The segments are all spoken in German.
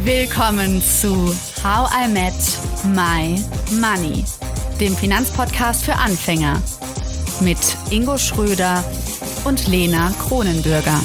Willkommen zu How I Met My Money, dem Finanzpodcast für Anfänger mit Ingo Schröder und Lena Kronenbürger.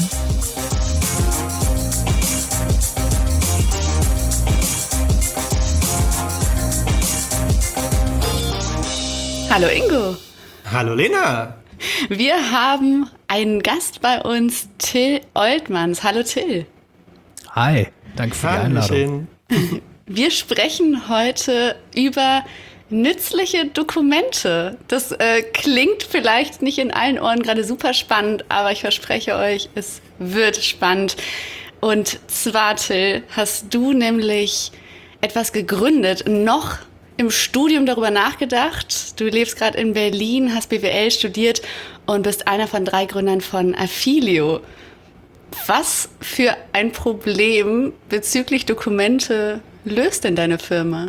Hallo Ingo. Hallo Lena. Wir haben einen Gast bei uns, Till Oltmanns. Hallo Till. Hi, danke für die Einladung. Wir sprechen heute über nützliche Dokumente. Das klingt vielleicht nicht in allen Ohren gerade super spannend, aber ich verspreche euch, es wird spannend. Und zwar, Till, hast du nämlich etwas gegründet, noch im Studium darüber nachgedacht. Du lebst gerade in Berlin, hast BWL studiert und bist einer von 3 Gründern von Affilio. Was für ein Problem bezüglich Dokumente löst denn deine Firma?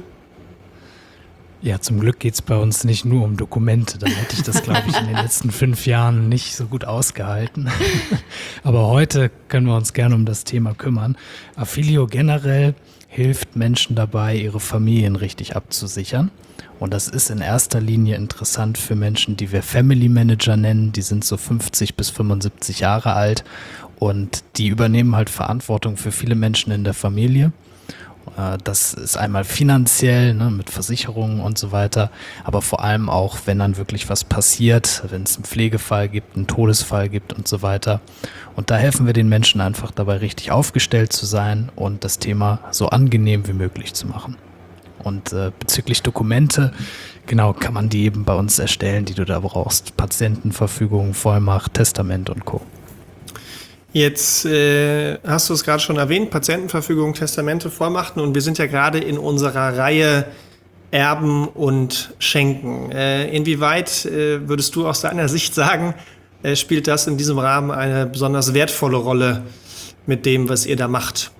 Ja, zum Glück geht es bei uns nicht nur um Dokumente. Dann hätte ich das, glaube ich, in den letzten 5 Jahren nicht so gut ausgehalten. Aber heute können wir uns gerne um das Thema kümmern. Affilio generell hilft Menschen dabei, ihre Familien richtig abzusichern. Und das ist in erster Linie interessant für Menschen, die wir Family Manager nennen. Die sind so 50 bis 75 Jahre alt und die übernehmen halt Verantwortung für viele Menschen in der Familie. Das ist einmal finanziell, ne, mit Versicherungen und so weiter, aber vor allem auch, wenn dann wirklich was passiert, wenn es einen Pflegefall gibt, einen Todesfall gibt und so weiter. Und da helfen wir den Menschen einfach dabei, richtig aufgestellt zu sein und das Thema so angenehm wie möglich zu machen. Und bezüglich Dokumente, genau, kann man die eben bei uns erstellen, die du da brauchst. Patientenverfügung, Vollmacht, Testament und Co. Jetzt hast du es gerade schon erwähnt, Patientenverfügung, Testamente, Vollmachten, und wir sind ja gerade in unserer Reihe Erben und Schenken. Inwieweit würdest du aus deiner Sicht sagen, spielt das in diesem Rahmen eine besonders wertvolle Rolle mit dem, was ihr da macht?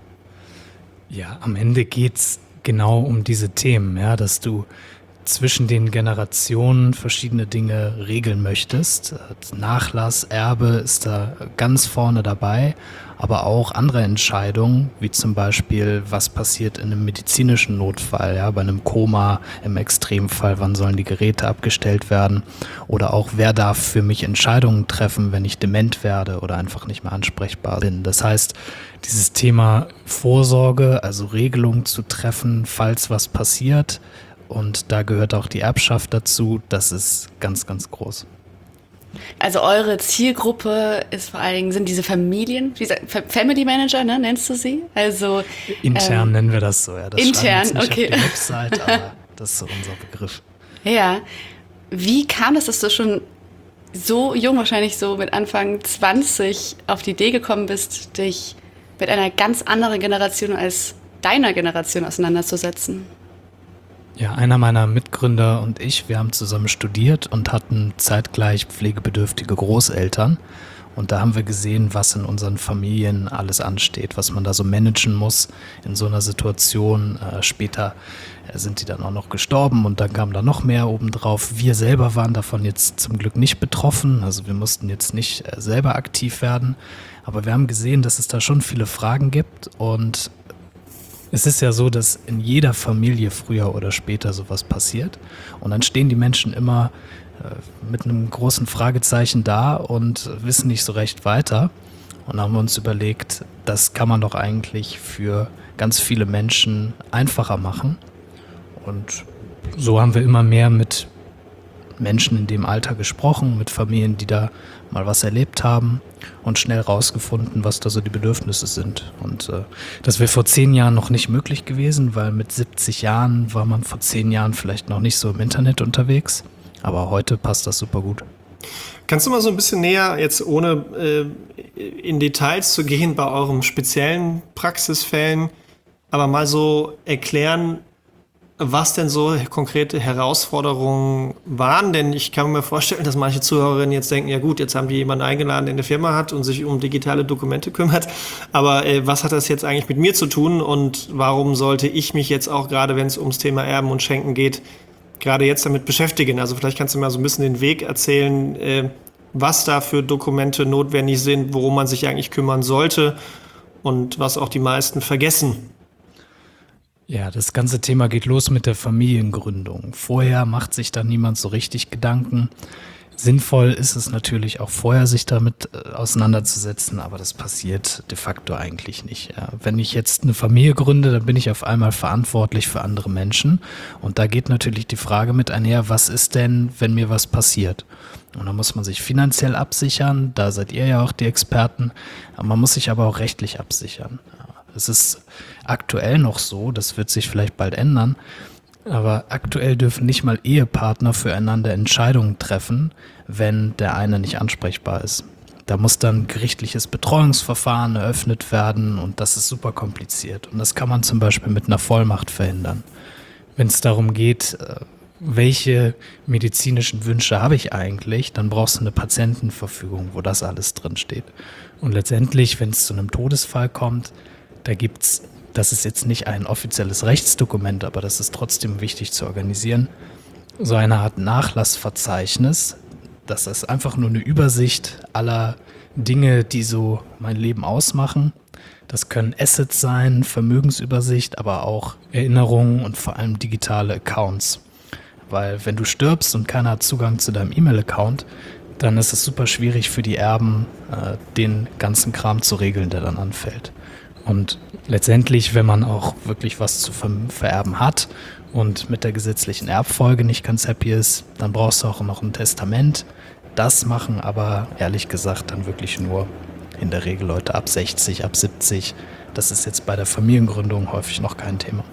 Ja, am Ende geht's genau um diese Themen, ja, dass du zwischen den Generationen verschiedene Dinge regeln möchtest. Nachlass, Erbe ist da ganz vorne dabei, aber auch andere Entscheidungen, wie zum Beispiel, was passiert in einem medizinischen Notfall, ja, bei einem Koma, im Extremfall, wann sollen die Geräte abgestellt werden, oder auch, wer darf für mich Entscheidungen treffen, wenn ich dement werde oder einfach nicht mehr ansprechbar bin. Das heißt, dieses Thema Vorsorge, also Regelungen zu treffen, falls was passiert, und da gehört auch die Erbschaft dazu. Das ist ganz, ganz groß. Also eure Zielgruppe ist vor allen Dingen, sind diese Familien, Family Manager, ne, nennst du sie? Also intern nennen wir das so, ja. Das intern, nicht okay. Auf die Website, aber das ist so unser Begriff. Ja. Wie kam das, dass du schon so jung, wahrscheinlich so mit Anfang 20, auf die Idee gekommen bist, dich mit einer ganz anderen Generation als deiner Generation auseinanderzusetzen? Ja, einer meiner Mitgründer und ich, wir haben zusammen studiert und hatten zeitgleich pflegebedürftige Großeltern. Und da haben wir gesehen, was in unseren Familien alles ansteht, was man da so managen muss in so einer Situation. Später sind die dann auch noch gestorben und dann kam da noch mehr obendrauf. Wir selber waren davon jetzt zum Glück nicht betroffen, also wir mussten jetzt nicht selber aktiv werden. Aber wir haben gesehen, dass es da schon viele Fragen gibt, und es ist ja so, dass in jeder Familie früher oder später sowas passiert, und dann stehen die Menschen immer mit einem großen Fragezeichen da und wissen nicht so recht weiter. Und dann haben wir uns überlegt, das kann man doch eigentlich für ganz viele Menschen einfacher machen. Und so haben wir immer mehr mit Menschen in dem Alter gesprochen, mit Familien, die da mal was erlebt haben, und schnell rausgefunden, was da so die Bedürfnisse sind. Und das wäre vor 10 Jahren noch nicht möglich gewesen, weil mit 70 Jahren war man vor 10 Jahren vielleicht noch nicht so im Internet unterwegs. Aber heute passt das super gut. Kannst du mal so ein bisschen näher, jetzt ohne in Details zu gehen bei euren speziellen Praxisfällen, aber mal so erklären, was denn so konkrete Herausforderungen waren? Denn ich kann mir vorstellen, dass manche Zuhörerinnen jetzt denken, ja gut, jetzt haben die jemanden eingeladen, der eine Firma hat und sich um digitale Dokumente kümmert. Aber was hat das jetzt eigentlich mit mir zu tun? Und warum sollte ich mich jetzt auch, gerade wenn es ums Thema Erben und Schenken geht, gerade jetzt damit beschäftigen? Also vielleicht kannst du mal so ein bisschen den Weg erzählen, was da für Dokumente notwendig sind, worum man sich eigentlich kümmern sollte und was auch die meisten vergessen. Ja, das ganze Thema geht los mit der Familiengründung. Vorher macht sich da niemand so richtig Gedanken. Sinnvoll ist es natürlich auch vorher, sich damit auseinanderzusetzen, aber das passiert de facto eigentlich nicht. Ja. Wenn ich jetzt eine Familie gründe, dann bin ich auf einmal verantwortlich für andere Menschen. Und da geht natürlich die Frage mit einher, was ist denn, wenn mir was passiert? Und da muss man sich finanziell absichern, da seid ihr ja auch die Experten. Man muss sich aber auch rechtlich absichern. Es ist aktuell noch so, das wird sich vielleicht bald ändern, aber aktuell dürfen nicht mal Ehepartner füreinander Entscheidungen treffen, wenn der eine nicht ansprechbar ist. Da muss dann gerichtliches Betreuungsverfahren eröffnet werden und das ist super kompliziert. Und das kann man zum Beispiel mit einer Vollmacht verhindern. Wenn es darum geht, welche medizinischen Wünsche habe ich eigentlich, dann brauchst du eine Patientenverfügung, wo das alles drin steht. Und letztendlich, wenn es zu einem Todesfall kommt, da gibt's, das ist jetzt nicht ein offizielles Rechtsdokument, aber das ist trotzdem wichtig zu organisieren, so eine Art Nachlassverzeichnis. Das ist einfach nur eine Übersicht aller Dinge, die so mein Leben ausmachen. Das können Assets sein, Vermögensübersicht, aber auch Erinnerungen und vor allem digitale Accounts. Weil wenn du stirbst und keiner hat Zugang zu deinem E-Mail-Account, dann ist es super schwierig für die Erben, den ganzen Kram zu regeln, der dann anfällt. Und letztendlich, wenn man auch wirklich was zu vererben hat und mit der gesetzlichen Erbfolge nicht ganz happy ist, dann brauchst du auch noch ein Testament. Das machen aber ehrlich gesagt dann wirklich nur in der Regel Leute ab 60, ab 70. Das ist jetzt bei der Familiengründung häufig noch kein Thema.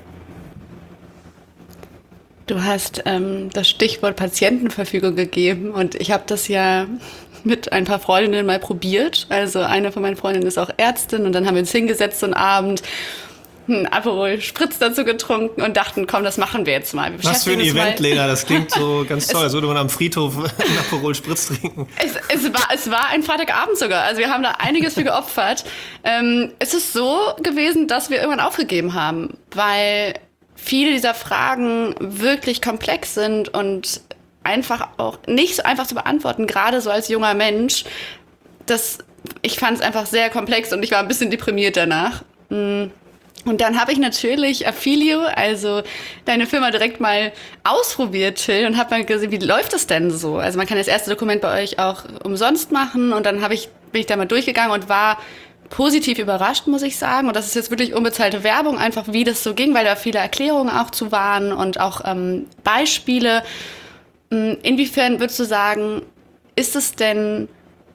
Du hast das Stichwort Patientenverfügung gegeben und ich habe das ja mit ein paar Freundinnen mal probiert. Also eine von meinen Freundinnen ist auch Ärztin und dann haben wir uns hingesetzt so einen Abend, einen Aperol Spritz dazu getrunken und dachten, komm, das machen wir jetzt mal. Was für ein Event, Lena, das klingt so ganz toll, als würde man am Friedhof einen Aperol Spritz trinken. Es war ein Freitagabend sogar, also wir haben da einiges für geopfert. Es ist so gewesen, dass wir irgendwann aufgegeben haben, weil viele dieser Fragen wirklich komplex sind und einfach auch nicht so einfach zu beantworten, gerade so als junger Mensch. Ich fand es einfach sehr komplex und ich war ein bisschen deprimiert danach. Und dann habe ich natürlich Affilio, also deine Firma, direkt mal ausprobiert, Till, und habe mal gesehen, wie läuft das denn so? Also man kann das erste Dokument bei euch auch umsonst machen und dann bin ich da mal durchgegangen und war positiv überrascht, muss ich sagen. Und das ist jetzt wirklich unbezahlte Werbung, einfach wie das so ging, weil da viele Erklärungen auch zu waren und auch Beispiele. Inwiefern würdest du sagen, ist es denn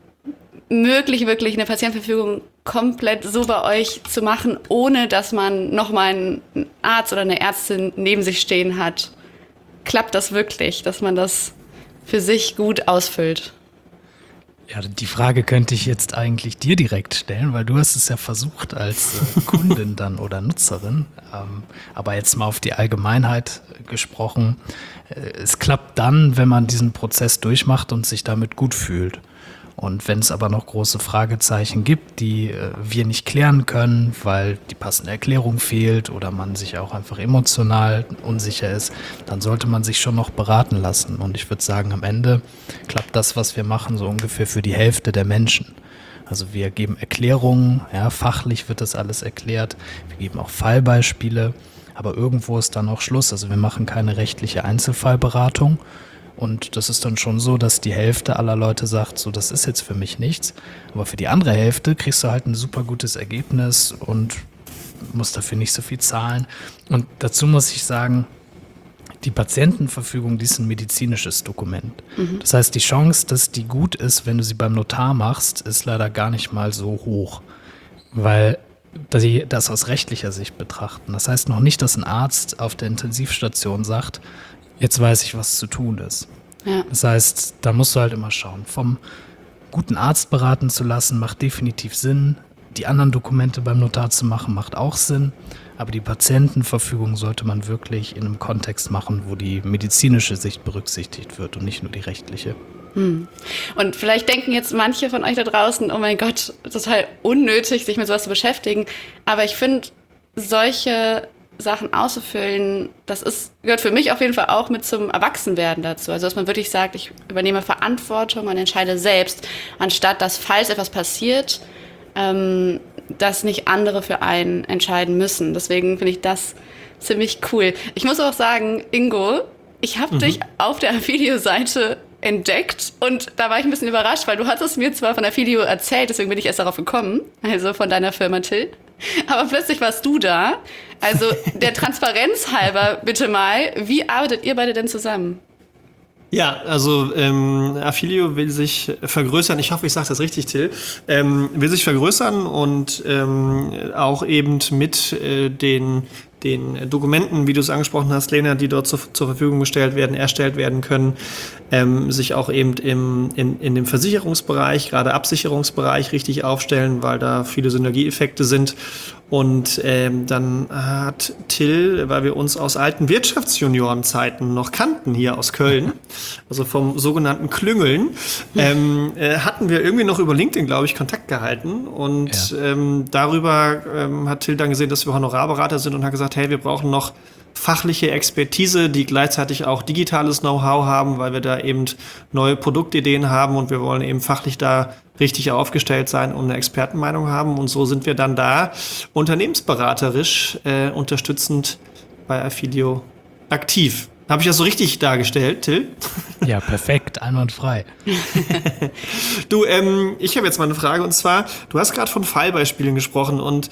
möglich, wirklich eine Patientenverfügung komplett so bei euch zu machen, ohne dass man nochmal einen Arzt oder eine Ärztin neben sich stehen hat? Klappt das wirklich, dass man das für sich gut ausfüllt? Ja, die Frage könnte ich jetzt eigentlich dir direkt stellen, weil du hast es ja versucht als Kundin dann oder Nutzerin. Aber jetzt mal auf die Allgemeinheit gesprochen. Es klappt dann, wenn man diesen Prozess durchmacht und sich damit gut fühlt. Und wenn es aber noch große Fragezeichen gibt, die wir nicht klären können, weil die passende Erklärung fehlt oder man sich auch einfach emotional unsicher ist, dann sollte man sich schon noch beraten lassen. Und ich würde sagen, am Ende klappt das, was wir machen, so ungefähr für die Hälfte der Menschen. Also wir geben Erklärungen, ja, fachlich wird das alles erklärt. Wir geben auch Fallbeispiele, aber irgendwo ist dann auch Schluss. Also wir machen keine rechtliche Einzelfallberatung. Und das ist dann schon so, dass die Hälfte aller Leute sagt, so, das ist jetzt für mich nichts. Aber für die andere Hälfte kriegst du halt ein super gutes Ergebnis und musst dafür nicht so viel zahlen. Und dazu muss ich sagen, die Patientenverfügung, die ist ein medizinisches Dokument. Das heißt, die Chance, dass die gut ist, wenn du sie beim Notar machst, ist leider gar nicht mal so hoch. Weil sie das aus rechtlicher Sicht betrachten. Das heißt noch nicht, dass ein Arzt auf der Intensivstation sagt, jetzt weiß ich, was zu tun ist. Ja. Das heißt, da musst du halt immer schauen. Vom guten Arzt beraten zu lassen, macht definitiv Sinn. Die anderen Dokumente beim Notar zu machen, macht auch Sinn. Aber die Patientenverfügung sollte man wirklich in einem Kontext machen, wo die medizinische Sicht berücksichtigt wird und nicht nur die rechtliche. Und vielleicht denken jetzt manche von euch da draußen, oh mein Gott, total unnötig, sich mit sowas zu beschäftigen. Aber ich finde, solche Sachen auszufüllen, gehört für mich auf jeden Fall auch mit zum Erwachsenwerden dazu. Also dass man wirklich sagt, ich übernehme Verantwortung und entscheide selbst, anstatt dass, falls etwas passiert, dass nicht andere für einen entscheiden müssen. Deswegen finde ich das ziemlich cool. Ich muss auch sagen, Ingo, ich habe dich auf der Affilio-Seite entdeckt und da war ich ein bisschen überrascht, weil du hattest mir zwar von Affilio erzählt, deswegen bin ich erst darauf gekommen, also von deiner Firma Till, aber plötzlich warst du da. Also der Transparenz halber bitte mal, wie arbeitet ihr beide denn zusammen? Ja, also Affilio will sich vergrößern. Ich hoffe, ich sage das richtig, Till. Will sich vergrößern und auch eben mit den Dokumenten, wie du es angesprochen hast, Lena, die dort zur Verfügung gestellt werden, erstellt werden können, sich auch eben in dem Versicherungsbereich, gerade Absicherungsbereich richtig aufstellen, weil da viele Synergieeffekte sind. Und dann hat Till, weil wir uns aus alten Wirtschaftsjuniorenzeiten noch kannten hier aus Köln, also vom sogenannten Klüngeln, hatten wir irgendwie noch über LinkedIn, glaube ich, Kontakt gehalten. Und darüber hat Till dann gesehen, dass wir Honorarberater sind und hat gesagt, hey, wir brauchen noch fachliche Expertise, die gleichzeitig auch digitales Know-how haben, weil wir da eben neue Produktideen haben und wir wollen eben fachlich da richtig aufgestellt sein und eine Expertenmeinung haben. Und so sind wir dann da unternehmensberaterisch unterstützend bei Affilio aktiv. Habe ich das so richtig dargestellt, Till? Ja, perfekt, einwandfrei. Du, ich habe jetzt mal eine Frage und zwar, du hast gerade von Fallbeispielen gesprochen und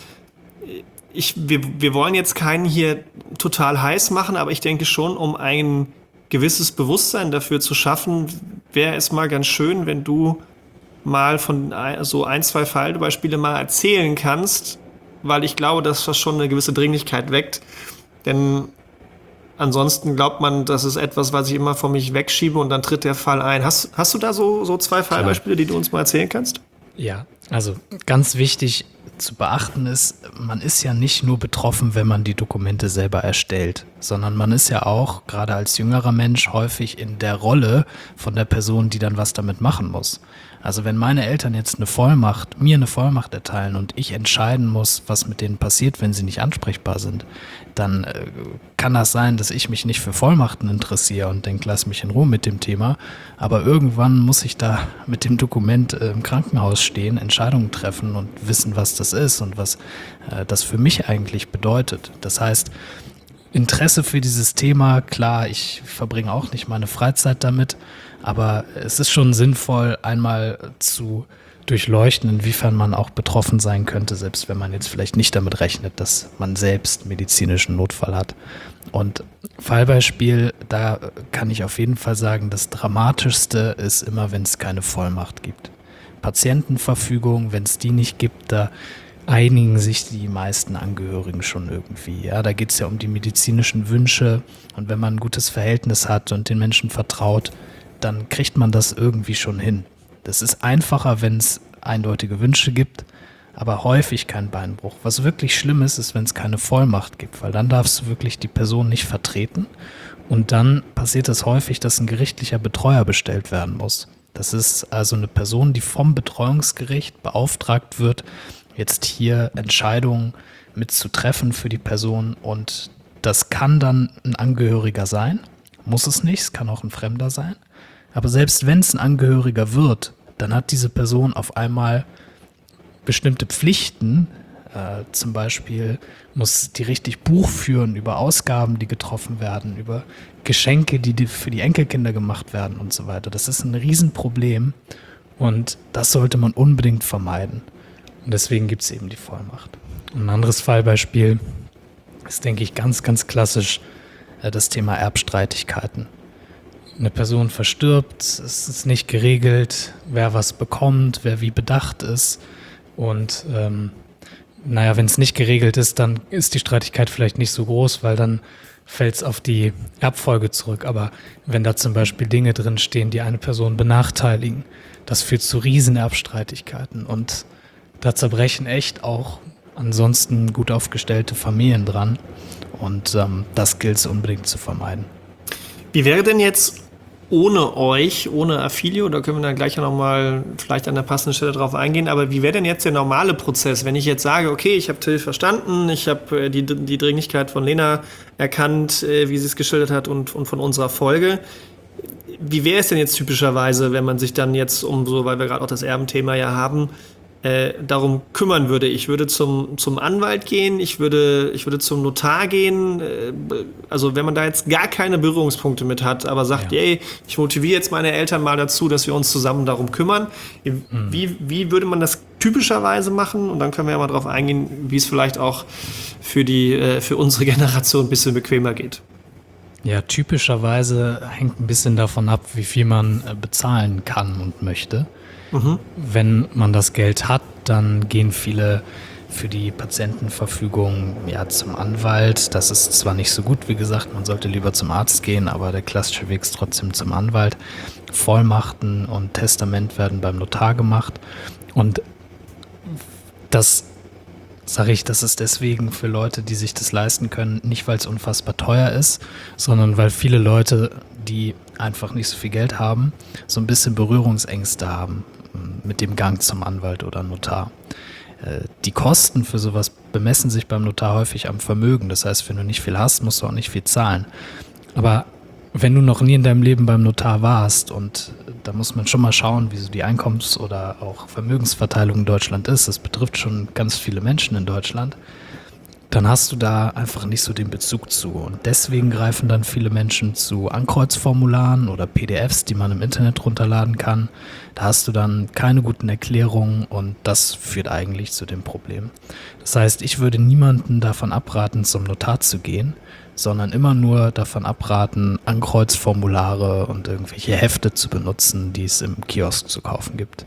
wir wollen jetzt keinen hier total heiß machen, aber ich denke schon, um ein gewisses Bewusstsein dafür zu schaffen, wäre es mal ganz schön, wenn du mal von so 1-2 Fallbeispiele mal erzählen kannst, weil ich glaube, dass das schon eine gewisse Dringlichkeit weckt. Denn ansonsten glaubt man, das ist etwas, was ich immer von mich wegschiebe und dann tritt der Fall ein. Hast du da so 2 Fallbeispiele, die du uns mal erzählen kannst? Ja, also ganz wichtig zu beachten ist, man ist ja nicht nur betroffen, wenn man die Dokumente selber erstellt, sondern man ist ja auch, gerade als jüngerer Mensch, häufig in der Rolle von der Person, die dann was damit machen muss. Also wenn meine Eltern jetzt mir eine Vollmacht erteilen und ich entscheiden muss, was mit denen passiert, wenn sie nicht ansprechbar sind, dann kann das sein, dass ich mich nicht für Vollmachten interessiere und denke, lass mich in Ruhe mit dem Thema. Aber irgendwann muss ich da mit dem Dokument im Krankenhaus stehen, Entscheidungen treffen und wissen, was das ist und was das für mich eigentlich bedeutet. Das heißt, Interesse für dieses Thema, klar, ich verbringe auch nicht meine Freizeit damit, aber es ist schon sinnvoll, einmal zu durchleuchten, inwiefern man auch betroffen sein könnte, selbst wenn man jetzt vielleicht nicht damit rechnet, dass man selbst medizinischen Notfall hat. Und Fallbeispiel, da kann ich auf jeden Fall sagen, das Dramatischste ist immer, wenn es keine Vollmacht gibt. Patientenverfügung, wenn es die nicht gibt, da einigen sich die meisten Angehörigen schon irgendwie. Ja, da geht es ja um die medizinischen Wünsche und wenn man ein gutes Verhältnis hat und den Menschen vertraut, dann kriegt man das irgendwie schon hin. Das ist einfacher, wenn es eindeutige Wünsche gibt, aber häufig kein Beinbruch. Was wirklich schlimm ist, wenn es keine Vollmacht gibt, weil dann darfst du wirklich die Person nicht vertreten und dann passiert es häufig, dass ein gerichtlicher Betreuer bestellt werden muss. Das ist also eine Person, die vom Betreuungsgericht beauftragt wird, jetzt hier Entscheidungen mitzutreffen für die Person und das kann dann ein Angehöriger sein, muss es nicht, es kann auch ein Fremder sein. Aber selbst wenn es ein Angehöriger wird, dann hat diese Person auf einmal bestimmte Pflichten. Zum Beispiel muss die richtig Buch führen über Ausgaben, die getroffen werden, über Geschenke, die für die Enkelkinder gemacht werden und so weiter. Das ist ein Riesenproblem und das sollte man unbedingt vermeiden. Und deswegen gibt es eben die Vollmacht. Ein anderes Fallbeispiel ist, denke ich, ganz, ganz klassisch das Thema Erbstreitigkeiten. Eine Person verstirbt, es ist nicht geregelt, wer was bekommt, wer wie bedacht ist. Und wenn es nicht geregelt ist, dann ist die Streitigkeit vielleicht nicht so groß, weil dann fällt es auf die Erbfolge zurück. Aber wenn da zum Beispiel Dinge drinstehen, die eine Person benachteiligen, das führt zu riesen Erbstreitigkeiten. Und da zerbrechen echt auch ansonsten gut aufgestellte Familien dran. Und das gilt es unbedingt zu vermeiden. Wie wäre denn jetzt ohne euch, ohne Affilio, da können wir dann gleich nochmal vielleicht an der passenden Stelle drauf eingehen, aber wie wäre denn jetzt der normale Prozess, wenn ich jetzt sage, okay, ich habe Till verstanden, ich habe die Dringlichkeit von Lena erkannt, wie sie es geschildert hat und von unserer Folge. Wie wäre es denn jetzt typischerweise, wenn man sich dann jetzt weil wir gerade auch das Erbenthema ja haben, darum kümmern würde. Ich würde zum Anwalt gehen, ich würde zum Notar gehen. Also wenn man da jetzt gar keine Berührungspunkte mit hat, aber sagt, ey, ich motiviere jetzt meine Eltern mal dazu, dass wir uns zusammen darum kümmern. Wie würde man das typischerweise machen? Und dann können wir ja mal drauf eingehen, wie es vielleicht auch für unsere Generation ein bisschen bequemer geht. Ja, typischerweise hängt ein bisschen davon ab, wie viel man bezahlen kann und möchte. Wenn man das Geld hat, dann gehen viele für die Patientenverfügung zum Anwalt. Das ist zwar nicht so gut, wie gesagt, man sollte lieber zum Arzt gehen, aber der klassische Weg ist trotzdem zum Anwalt. Vollmachten und Testament werden beim Notar gemacht. Und das ist deswegen für Leute, die sich das leisten können, nicht weil es unfassbar teuer ist, sondern weil viele Leute, die einfach nicht so viel Geld haben, so ein bisschen Berührungsängste haben mit dem Gang zum Anwalt oder Notar. Die Kosten für sowas bemessen sich beim Notar häufig am Vermögen. Das heißt, wenn du nicht viel hast, musst du auch nicht viel zahlen. Aber wenn du noch nie in deinem Leben beim Notar warst, und da muss man schon mal schauen, wie so die Einkommens- oder auch Vermögensverteilung in Deutschland ist, das betrifft schon ganz viele Menschen in Deutschland, dann hast du da einfach nicht so den Bezug zu. Und deswegen greifen dann viele Menschen zu Ankreuzformularen oder PDFs, die man im Internet runterladen kann. Da hast du dann keine guten Erklärungen und das führt eigentlich zu dem Problem. Das heißt, ich würde niemanden davon abraten, zum Notar zu gehen, sondern immer nur davon abraten, Ankreuzformulare und irgendwelche Hefte zu benutzen, die es im Kiosk zu kaufen gibt.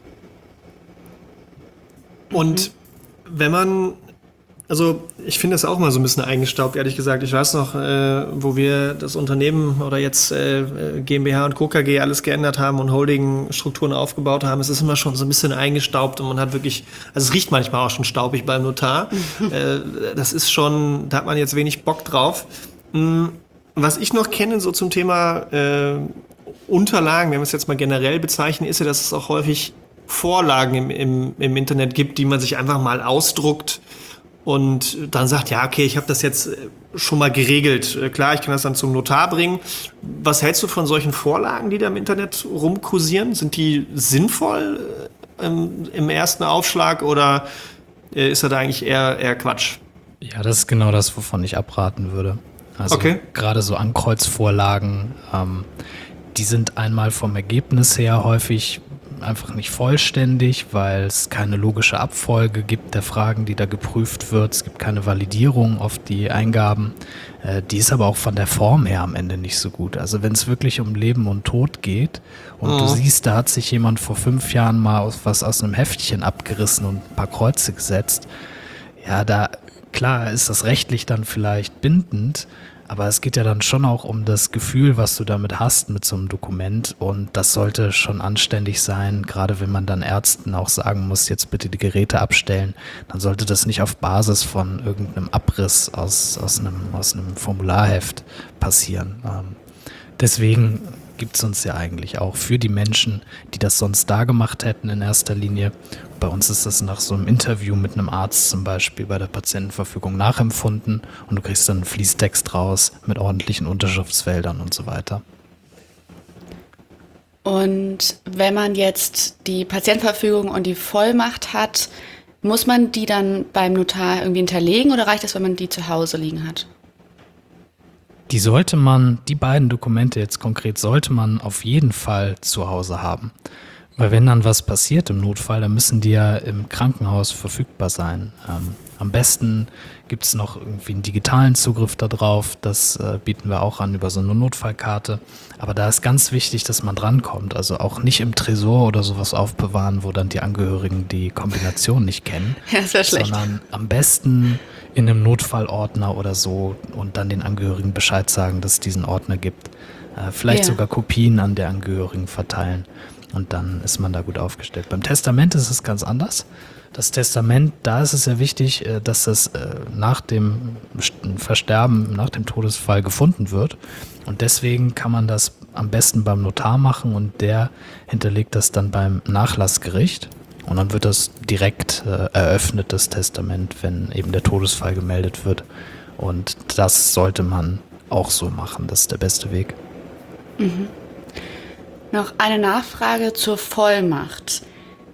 Und wenn man, also ich finde das auch mal so ein bisschen eingestaubt, ehrlich gesagt. Ich weiß noch, wo wir das Unternehmen oder jetzt GmbH und Co. KG alles geändert haben und Holding-Strukturen aufgebaut haben. Es ist immer schon so ein bisschen eingestaubt und man hat wirklich, also es riecht manchmal auch schon staubig beim Notar. Das ist schon, da hat man jetzt wenig Bock drauf. Was ich noch kenne, so zum Thema Unterlagen, wenn wir es jetzt mal generell bezeichnen, ist ja, dass es auch häufig Vorlagen im Internet gibt, die man sich einfach mal ausdruckt und dann sagt, ja, okay, ich habe das jetzt schon mal geregelt. Klar, ich kann das dann zum Notar bringen. Was hältst du von solchen Vorlagen, die da im Internet rumkursieren? Sind die sinnvoll im ersten Aufschlag oder ist das eigentlich eher Quatsch? Ja, das ist genau das, wovon ich abraten würde. Also gerade so Ankreuzvorlagen, die sind einmal vom Ergebnis her häufig einfach nicht vollständig, weil es keine logische Abfolge gibt der Fragen, die da geprüft wird. Es gibt keine Validierung auf die Eingaben. Die ist aber auch von der Form her am Ende nicht so gut. Also wenn es wirklich um Leben und Tod geht und du siehst, da hat sich jemand vor 5 Jahren mal was aus einem Heftchen abgerissen und ein paar Kreuze gesetzt, ja, da klar ist das rechtlich dann vielleicht bindend, aber es geht ja dann schon auch um das Gefühl, was du damit hast mit so einem Dokument, und das sollte schon anständig sein, gerade wenn man dann Ärzten auch sagen muss, jetzt bitte die Geräte abstellen, dann sollte das nicht auf Basis von irgendeinem Abriss aus einem Formularheft passieren. Deswegen gibt es uns ja eigentlich auch für die Menschen, die das sonst da gemacht hätten in erster Linie. Bei uns ist das nach so einem Interview mit einem Arzt zum Beispiel bei der Patientenverfügung nachempfunden und du kriegst dann einen Fließtext raus mit ordentlichen Unterschriftsfeldern und so weiter. Und wenn man jetzt die Patientenverfügung und die Vollmacht hat, muss man die dann beim Notar irgendwie hinterlegen oder reicht es, wenn man die zu Hause liegen hat? Die beiden Dokumente jetzt konkret sollte man auf jeden Fall zu Hause haben. Weil wenn dann was passiert im Notfall, dann müssen die ja im Krankenhaus verfügbar sein. Am besten gibt es noch irgendwie einen digitalen Zugriff darauf. Das bieten wir auch an über so eine Notfallkarte. Aber da ist ganz wichtig, dass man drankommt. Also auch nicht im Tresor oder sowas aufbewahren, wo dann die Angehörigen die Kombination nicht kennen. Ja, das wäre schlecht. Sondern am besten in einem Notfallordner oder so und dann den Angehörigen Bescheid sagen, dass es diesen Ordner gibt. Vielleicht sogar Kopien an der Angehörigen verteilen. Und dann ist man da gut aufgestellt. Beim Testament ist es ganz anders. Das Testament, da ist es sehr wichtig, dass das nach dem Versterben, nach dem Todesfall gefunden wird. Und deswegen kann man das am besten beim Notar machen und der hinterlegt das dann beim Nachlassgericht. Und dann wird das direkt eröffnet, das Testament, wenn eben der Todesfall gemeldet wird. Und das sollte man auch so machen. Das ist der beste Weg. Mhm. Noch eine Nachfrage zur Vollmacht.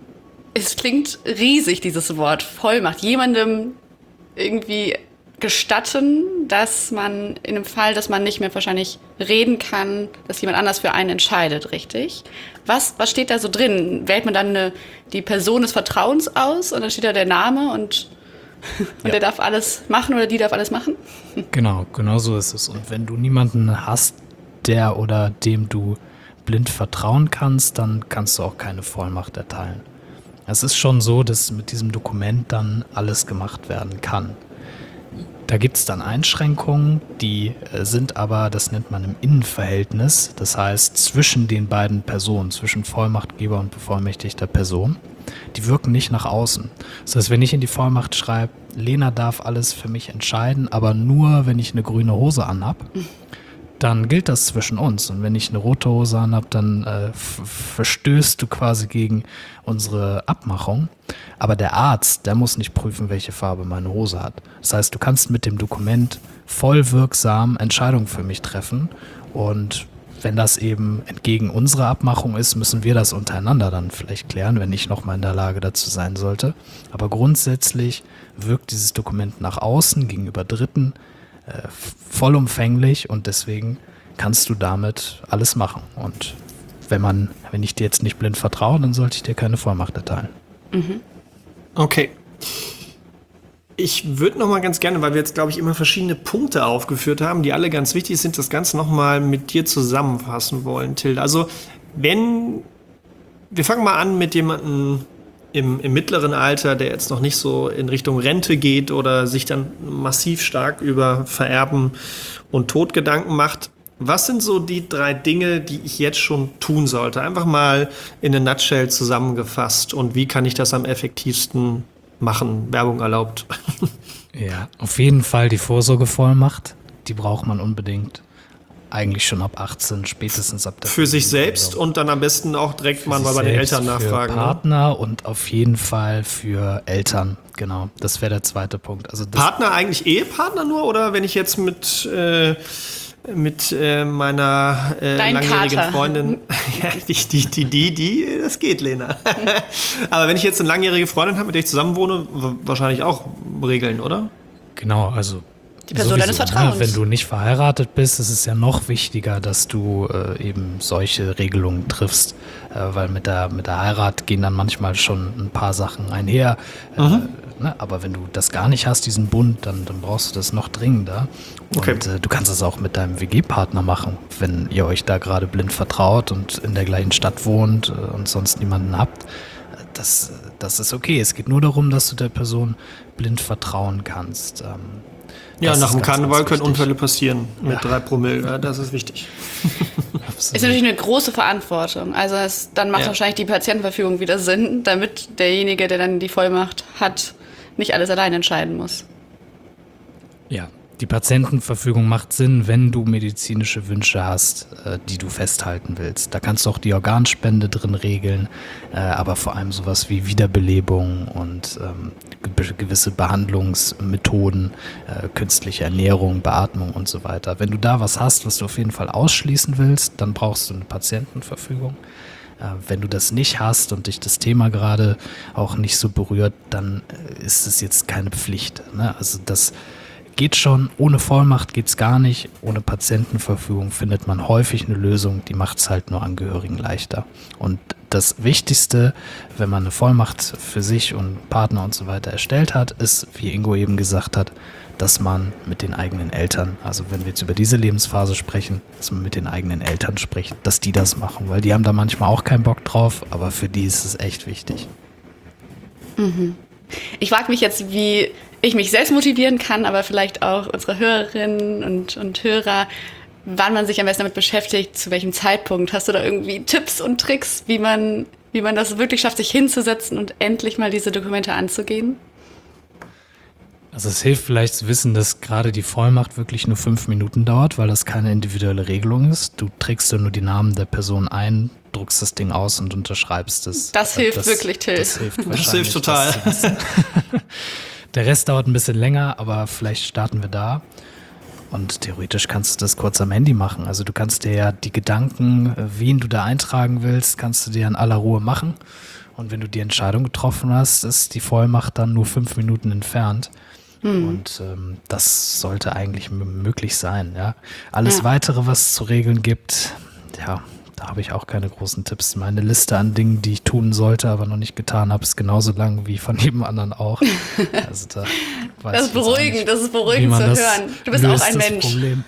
es klingt riesig, dieses Wort Vollmacht. Jemandem irgendwie gestatten, dass man in dem Fall, dass man nicht mehr wahrscheinlich reden kann, dass jemand anders für einen entscheidet, richtig? Was steht da so drin? Wählt man dann die Person des Vertrauens aus und dann steht da der Name und der darf alles machen oder die darf alles machen? Genau so ist es. Und wenn du niemanden hast, der oder dem du blind vertrauen kannst, dann kannst du auch keine Vollmacht erteilen. Es ist schon so, dass mit diesem Dokument dann alles gemacht werden kann. Da gibt es dann Einschränkungen, die sind aber, das nennt man im Innenverhältnis, das heißt zwischen den beiden Personen, zwischen Vollmachtgeber und bevollmächtigter Person, die wirken nicht nach außen. Das heißt, wenn ich in die Vollmacht schreibe, Lena darf alles für mich entscheiden, aber nur, wenn ich eine grüne Hose anhab, dann gilt das zwischen uns. Und wenn ich eine rote Hose anhab, dann verstößt du quasi gegen unsere Abmachung. Aber der Arzt, der muss nicht prüfen, welche Farbe meine Hose hat. Das heißt, du kannst mit dem Dokument voll wirksam Entscheidungen für mich treffen. Und wenn das eben entgegen unserer Abmachung ist, müssen wir das untereinander dann vielleicht klären, wenn ich nochmal in der Lage dazu sein sollte. Aber grundsätzlich wirkt dieses Dokument nach außen gegenüber Dritten vollumfänglich und deswegen kannst du damit alles machen. Und wenn ich dir jetzt nicht blind vertraue, dann sollte ich dir keine Vollmacht erteilen. Okay. Ich würde noch mal ganz gerne, weil wir jetzt, glaube ich, immer verschiedene Punkte aufgeführt haben, die alle ganz wichtig sind, das Ganze noch mal mit dir zusammenfassen wollen, Tilde. Also, wir fangen mal an mit jemandem im mittleren Alter, der jetzt noch nicht so in Richtung Rente geht oder sich dann massiv stark über Vererben und Tod Gedanken macht. Was sind so die 3 Dinge, die ich jetzt schon tun sollte? Einfach mal in a nutshell zusammengefasst. Und wie kann ich das am effektivsten machen? Werbung erlaubt. Ja, auf jeden Fall die Vorsorgevollmacht. Die braucht man unbedingt. Eigentlich schon ab 18, spätestens ab der Für sich selbst und dann am besten auch direkt mal bei den Eltern nachfragen. Für Partner und auf jeden Fall für Eltern, genau. Das wäre der zweite Punkt. Also Partner eigentlich Ehepartner nur oder wenn ich jetzt mit meiner langjährigen Kater. Freundin, ja, die, das geht, Lena. Aber wenn ich jetzt eine langjährige Freundin habe, mit der ich zusammen wohne, wahrscheinlich auch regeln, oder? Genau, also die Person deines Vertrauens. Wenn du nicht verheiratet bist, ist es ja noch wichtiger, dass du eben solche Regelungen triffst, weil mit der Heirat gehen dann manchmal schon ein paar Sachen einher. Aber wenn du das gar nicht hast, diesen Bund, dann brauchst du das noch dringender. Okay. Und du kannst das auch mit deinem WG-Partner machen, wenn ihr euch da gerade blind vertraut und in der gleichen Stadt wohnt und sonst niemanden habt. Das ist okay. Es geht nur darum, dass du der Person blind vertrauen kannst. Ja, nach dem Karneval können wichtig. Unfälle passieren mit 3 Promille. Das ist wichtig. Ist natürlich eine große Verantwortung. Also dann macht wahrscheinlich die Patientenverfügung wieder Sinn, damit derjenige, der dann die Vollmacht hat, nicht alles allein entscheiden muss. Ja, die Patientenverfügung macht Sinn, wenn du medizinische Wünsche hast, die du festhalten willst. Da kannst du auch die Organspende drin regeln, aber vor allem sowas wie Wiederbelebung und gewisse Behandlungsmethoden, künstliche Ernährung, Beatmung und so weiter. Wenn du da was hast, was du auf jeden Fall ausschließen willst, dann brauchst du eine Patientenverfügung. Wenn du das nicht hast und dich das Thema gerade auch nicht so berührt, dann ist es jetzt keine Pflicht. Ne? Also das geht schon, ohne Vollmacht geht's gar nicht, ohne Patientenverfügung findet man häufig eine Lösung, die macht es halt nur Angehörigen leichter. Und das Wichtigste, wenn man eine Vollmacht für sich und Partner und so weiter erstellt hat, ist, wie Ingo eben gesagt hat, dass man mit den eigenen Eltern, also wenn wir jetzt über diese Lebensphase sprechen, dass man mit den eigenen Eltern spricht, dass die das machen, weil die haben da manchmal auch keinen Bock drauf, aber für die ist es echt wichtig. Ich frage mich jetzt, wie ich mich selbst motivieren kann, aber vielleicht auch unsere Hörerinnen und Hörer, wann man sich am besten damit beschäftigt, zu welchem Zeitpunkt. Hast du da irgendwie Tipps und Tricks, wie man das wirklich schafft, sich hinzusetzen und endlich mal diese Dokumente anzugehen? Also es hilft vielleicht zu wissen, dass gerade die Vollmacht wirklich nur 5 Minuten dauert, weil das keine individuelle Regelung ist. Du trägst nur die Namen der Person ein, druckst das Ding aus und unterschreibst es. Das hilft wirklich, Till. Das hilft total. Der Rest dauert ein bisschen länger, aber vielleicht starten wir da. Und theoretisch kannst du das kurz am Handy machen. Also du kannst dir ja die Gedanken, wen du da eintragen willst, kannst du dir in aller Ruhe machen. Und wenn du die Entscheidung getroffen hast, ist die Vollmacht dann nur 5 Minuten entfernt. Und das sollte eigentlich möglich sein. Ja. Alles Weitere, was es zu regeln gibt, ja, da habe ich auch keine großen Tipps. Meine Liste an Dingen, die ich tun sollte, aber noch nicht getan habe, ist genauso lang wie von jedem anderen auch. Also da das ist beruhigend zu hören. Du bist auch ein Mensch. Problem.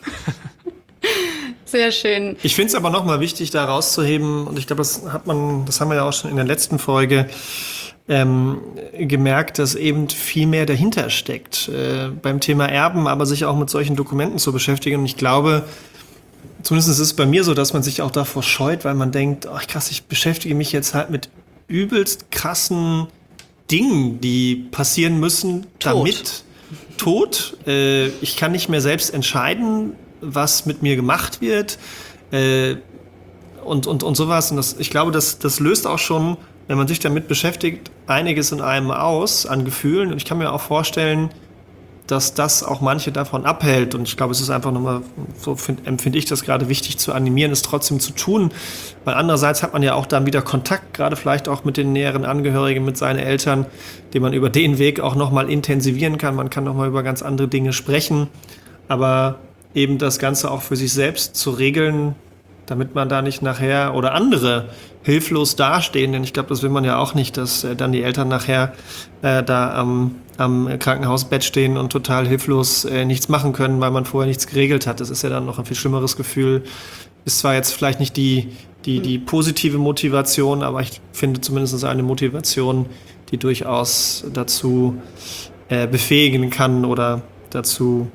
Sehr schön. Ich finde es aber nochmal wichtig, da rauszuheben, und ich glaube, das haben wir ja auch schon in der letzten Folge gemerkt, dass eben viel mehr dahinter steckt beim Thema Erben, aber sich auch mit solchen Dokumenten zu beschäftigen. Und ich glaube, zumindest ist es bei mir so, dass man sich auch davor scheut, weil man denkt, ach krass, ich beschäftige mich jetzt halt mit übelst krassen Dingen, die passieren müssen, damit Tod. Ich kann nicht mehr selbst entscheiden, was mit mir gemacht wird und sowas. Und ich glaube, das löst auch schon, wenn man sich damit beschäftigt, einiges in einem aus an Gefühlen. Und ich kann mir auch vorstellen, dass das auch manche davon abhält. Und ich glaube, es ist einfach nochmal, so empfinde ich das gerade wichtig zu animieren, es trotzdem zu tun. Weil andererseits hat man ja auch dann wieder Kontakt, gerade vielleicht auch mit den näheren Angehörigen, mit seinen Eltern, den man über den Weg auch nochmal intensivieren kann. Man kann nochmal über ganz andere Dinge sprechen. Aber eben das Ganze auch für sich selbst zu regeln, damit man da nicht nachher oder andere hilflos dastehen, denn ich glaube, das will man ja auch nicht, dass dann die Eltern nachher da am Krankenhausbett stehen und total hilflos nichts machen können, weil man vorher nichts geregelt hat. Das ist ja dann noch ein viel schlimmeres Gefühl. Ist zwar jetzt vielleicht nicht die positive Motivation, aber ich finde zumindest eine Motivation, die durchaus dazu befähigen kann oder dazu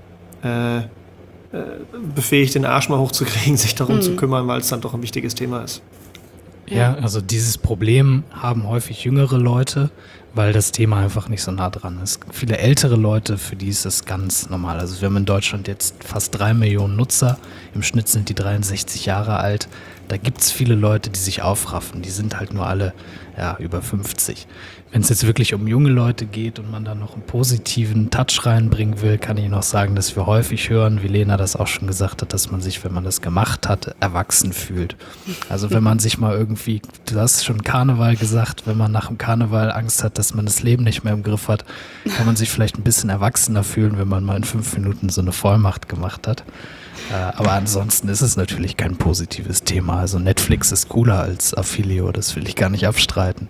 befähigt, den Arsch mal hochzukriegen, sich darum zu kümmern, weil es dann doch ein wichtiges Thema ist. Ja, also dieses Problem haben häufig jüngere Leute, weil das Thema einfach nicht so nah dran ist. Viele ältere Leute, für die ist das ganz normal. Also wir haben in Deutschland jetzt fast 3 Millionen Nutzer. Im Schnitt sind die 63 Jahre alt. Da gibt es viele Leute, die sich aufraffen. Die sind halt nur alle über 50. Wenn es jetzt wirklich um junge Leute geht und man da noch einen positiven Touch reinbringen will, kann ich noch sagen, dass wir häufig hören, wie Lena das auch schon gesagt hat, dass man sich, wenn man das gemacht hat, erwachsen fühlt. Also wenn man sich mal irgendwie, du hast schon Karneval gesagt, wenn man nach dem Karneval Angst hat, dass man das Leben nicht mehr im Griff hat, kann man sich vielleicht ein bisschen erwachsener fühlen, wenn man mal in 5 Minuten so eine Vollmacht gemacht hat. Aber ansonsten ist es natürlich kein positives Thema. Also Netflix ist cooler als Affilio, das will ich gar nicht abstreiten.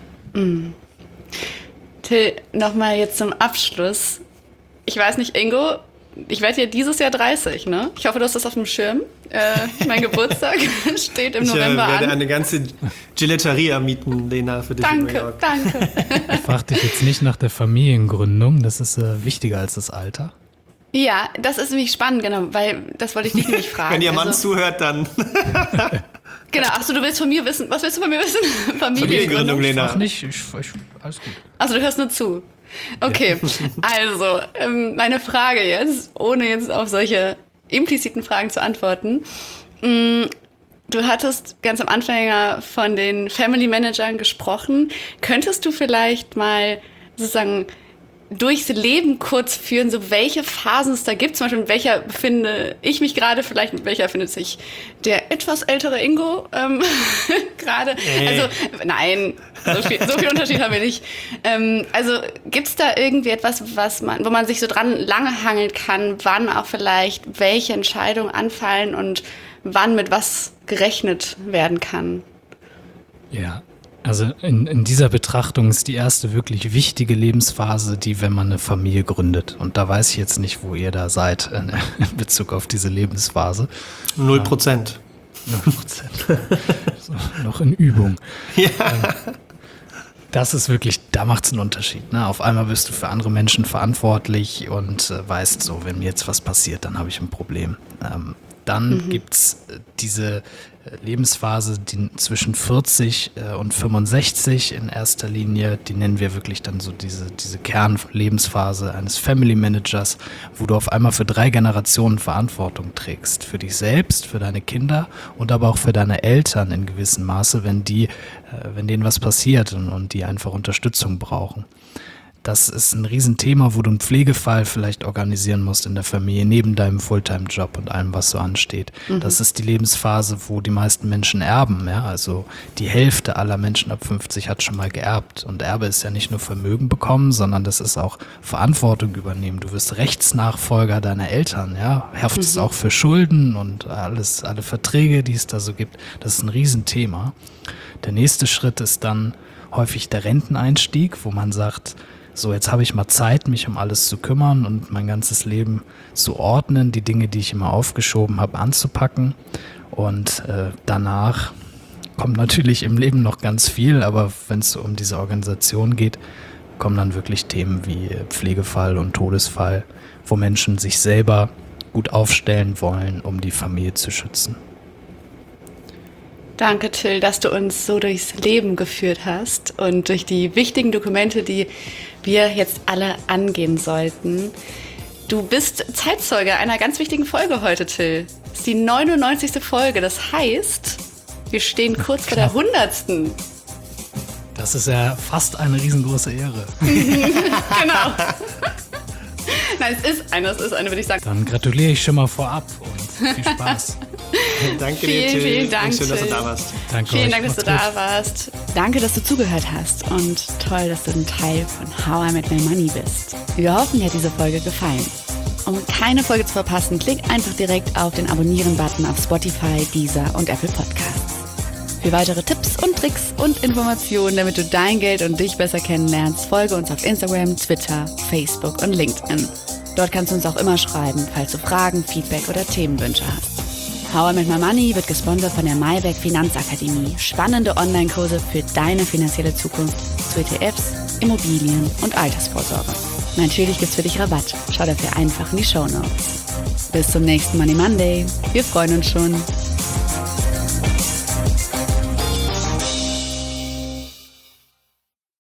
Till, nochmal jetzt zum Abschluss. Ich weiß nicht, Ingo, ich werde ja dieses Jahr 30, ne? Ich hoffe, du hast das auf dem Schirm. Mein Geburtstag steht im November an. Ich werde eine ganze Gelateria mieten, Lena, für dich. Danke. Ich frage dich jetzt nicht nach der Familiengründung, das ist wichtiger als das Alter. Ja, das ist nämlich spannend, genau, weil das wollte ich dich nämlich fragen. Wenn ihr Mann zuhört, dann... Genau, achso, du willst von mir wissen. Was willst du von mir wissen? Familiengründung, Lena. Ach nicht, alles gut. Also du hörst nur zu. Okay, also meine Frage jetzt, ohne jetzt auf solche impliziten Fragen zu antworten. Du hattest ganz am Anfang ja von den Family Managern gesprochen. Könntest du vielleicht mal sozusagen durchs Leben kurz führen, so welche Phasen es da gibt, zum Beispiel mit welcher befinde ich mich gerade, vielleicht mit welcher findet sich der etwas ältere Ingo gerade. Also nein, so viel Unterschied haben wir nicht. Also gibt's da irgendwie etwas, wo man sich so dran lange hangeln kann, wann auch vielleicht welche Entscheidungen anfallen und wann mit was gerechnet werden kann? Ja. Also in dieser Betrachtung ist die erste wirklich wichtige Lebensphase, die, wenn man eine Familie gründet. Und da weiß ich jetzt nicht, wo ihr da seid in Bezug auf diese Lebensphase. 0%. 0%. So, noch in Übung. Ja. Das ist wirklich, da macht es einen Unterschied. Ne? Auf einmal bist du für andere Menschen verantwortlich und weißt so, wenn mir jetzt was passiert, dann habe ich ein Problem. Dann gibt's diese Lebensphase, die zwischen 40 und 65 in erster Linie, die nennen wir wirklich dann so diese Kernlebensphase eines Family Managers, wo du auf einmal für 3 Generationen Verantwortung trägst. Für dich selbst, für deine Kinder und aber auch für deine Eltern in gewissem Maße, wenn denen was passiert und die einfach Unterstützung brauchen. das ist ein Riesenthema, wo du einen Pflegefall vielleicht organisieren musst in der Familie, neben deinem Fulltime-Job und allem, was so ansteht. Das ist die Lebensphase, wo die meisten Menschen erben. Ja? Also die Hälfte aller Menschen ab 50 hat schon mal geerbt. Und Erbe ist ja nicht nur Vermögen bekommen, sondern das ist auch Verantwortung übernehmen. Du wirst Rechtsnachfolger deiner Eltern, ja, haftest auch für Schulden und alle Verträge, die es da so gibt. Das ist ein Riesenthema. Der nächste Schritt ist dann häufig der Renteneinstieg, wo man sagt, so, jetzt habe ich mal Zeit, mich um alles zu kümmern und mein ganzes Leben zu ordnen, die Dinge, die ich immer aufgeschoben habe, anzupacken. Und danach kommt natürlich im Leben noch ganz viel, aber wenn es um diese Organisation geht, kommen dann wirklich Themen wie Pflegefall und Todesfall, wo Menschen sich selber gut aufstellen wollen, um die Familie zu schützen. Danke, Till, dass du uns so durchs Leben geführt hast und durch die wichtigen Dokumente, die wir jetzt alle angehen sollten. Du bist Zeitzeuge einer ganz wichtigen Folge heute, Till. Das ist die 99. Folge. Das heißt, wir stehen kurz vor der 100. Das ist ja fast eine riesengroße Ehre. Genau. Nein, es ist eine, würde ich sagen. Dann gratuliere ich schon mal vorab und viel Spaß. Danke dir, Till. Vielen Dank, Schön, dass du Till. da warst. Danke Vielen euch. Dank, dass du Macht's da gut. warst. Danke, dass du zugehört hast und toll, dass du ein Teil von How I Met My Money bist. Wir hoffen, dir hat diese Folge gefallen. Um keine Folge zu verpassen, klick einfach direkt auf den Abonnieren-Button auf Spotify, Deezer und Apple Podcasts. Für weitere Tipps und Tricks und Informationen, damit du dein Geld und dich besser kennenlernst, folge uns auf Instagram, Twitter, Facebook und LinkedIn. Dort kannst du uns auch immer schreiben, falls du Fragen, Feedback oder Themenwünsche hast. How I Met My Money wird gesponsert von der Maybank Finanzakademie. Spannende Online-Kurse für deine finanzielle Zukunft zu ETFs, Immobilien und Altersvorsorge. Natürlich gibt's für dich Rabatt. Schau dafür einfach in die Shownotes. Bis zum nächsten Money Monday. Wir freuen uns schon.